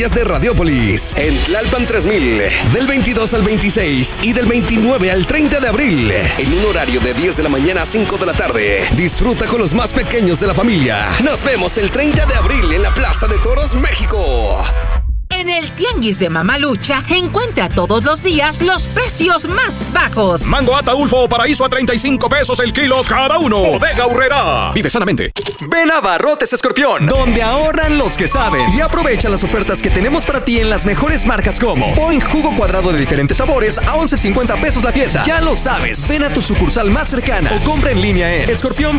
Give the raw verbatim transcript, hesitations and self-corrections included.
de Radiópolis, en Tlalpan tres mil, del veintidós al veintiséis y del veintinueve al treinta de abril, en un horario de diez de la mañana a cinco de la tarde. Disfruta con los más pequeños de la familia. Nos vemos el treinta de abril en la Plaza de Toros, México. En el Tianguis de Mamalucha, encuentra todos los días los precios más bajos. Mango Ataulfo o Paraíso a treinta y cinco pesos el kilo cada uno. Bodega Aurrerá. Vive sanamente. Ven a Barrotes Escorpión, donde ahorran los que saben. Y aprovecha las ofertas que tenemos para ti en las mejores marcas como Boing Jugo Cuadrado de diferentes sabores a once cincuenta pesos la pieza. Ya lo sabes, ven a tu sucursal más cercana o compra en línea en escorpión